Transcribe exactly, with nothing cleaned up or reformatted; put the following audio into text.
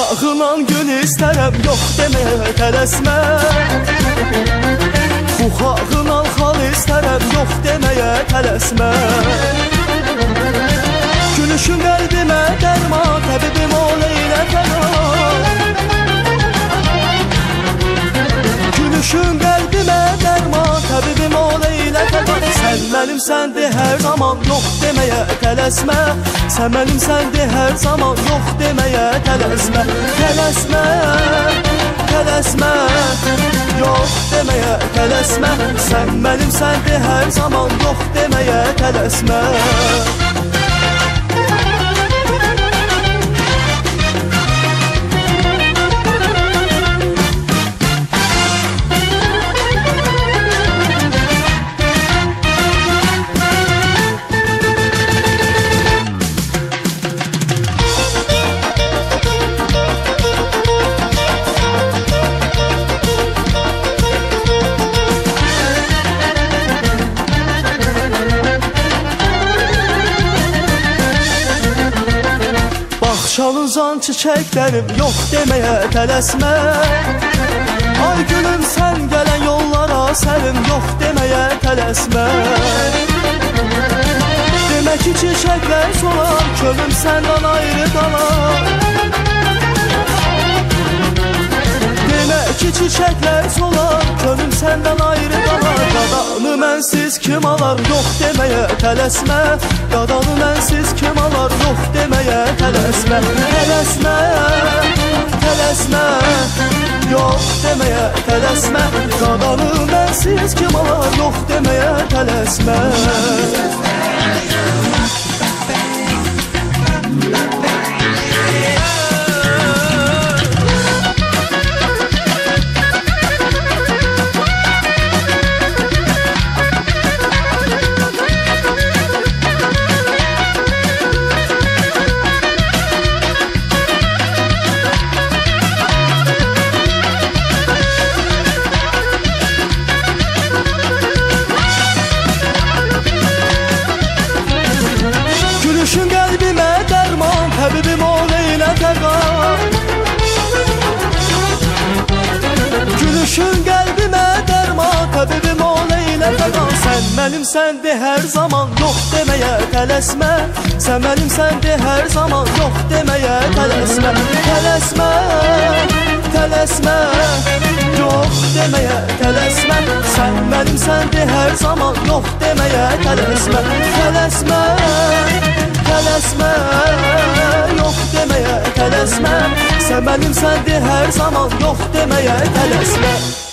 Buxağınan gül istərəm, yox deməyə tələsmə. Buxağınan xal istərəm, yox deməyə tələsmə. Gülüşün qəlbimə dərman, təbibim ol eylə fəna. Gülüşün qəlbimə dərman, təbibim ol eylə fəna. Sən mənimsəndir hər zaman, yox deməyə tələsmə. Sən mənimsəndir hər zaman, yox deməyə tələsmə. Tələsmə, tələsmə, yox deməyə tələsmə. Sən mənimsəndir hər zaman, yox deməyə tələsmə. Çalıncan çiçəklərim, yox deməyə tələsmə. Ay gülüm sən gələn yollara sərim, yox deməyə tələsmə. Demək ki çiçəklər solar, könlüm səndən ayrı qalar. Demək ki çiçəklər solar, könlüm səndən ayrı qalar. Qadanı mənsiz kim alar, yox deməyə tələsmə. Qadanı mənsiz kim alar, yox deməyə tələsmə. Tələsmə, tələsmə, yox deməyə tələsmə. Qadanı mənsiz kim alar, yox deməyə tələsmə. Gülüşün qəlbimə dərman, təbibim ol eylə fəqa. Gülüşün qəlbimə dərman, təbibim ol eylə fəqa. Sən mənimsəndir hər zaman, yox deməyə tələsmə. Sən mənimsəndir hər zaman, yox deməyə tələsmə. Tələsmə, tələsmə, yox deməyə tələsmə. Sən mənimsəndir hər zaman, yox deməyə tələsmə. Tələsmə, tələsmə, yox deməyə tələsmə. Sən mənimsəndir hər zaman, yox deməyə tələsmə.